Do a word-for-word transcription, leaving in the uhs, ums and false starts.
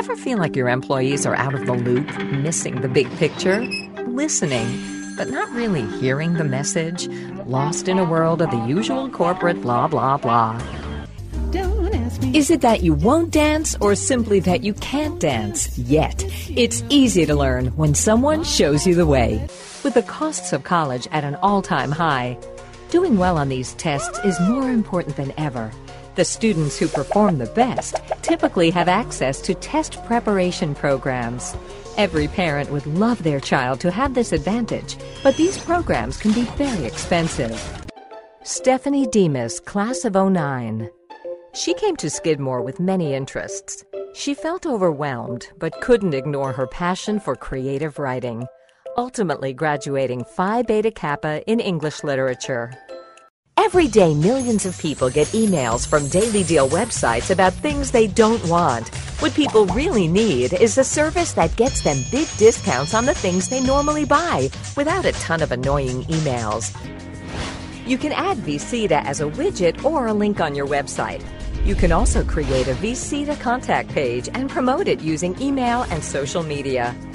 Ever feel like your employees are out of the loop, missing the big picture? Listening, but not really hearing the message? Lost in a world of the usual corporate blah, blah, blah. Is it that you won't dance or simply that you can't dance yet? It's easy to learn when someone shows you the way. With the costs of college at an all-time high, doing well on these tests is more important than ever. The students who perform the best typically have access to test preparation programs. Every parent would love their child to have this advantage, but these programs can be very expensive. Stephanie Demas, class of oh nine. She came to Skidmore with many interests. She felt overwhelmed, but couldn't ignore her passion for creative writing, ultimately graduating Phi Beta Kappa in English literature. Every day, millions of people get emails from Daily Deal websites about things they don't want. What people really need is a service that gets them big discounts on the things they normally buy without a ton of annoying emails. You can add VCETA as a widget or a link on your website. You can also create a VCETA contact page and promote it using email and social media.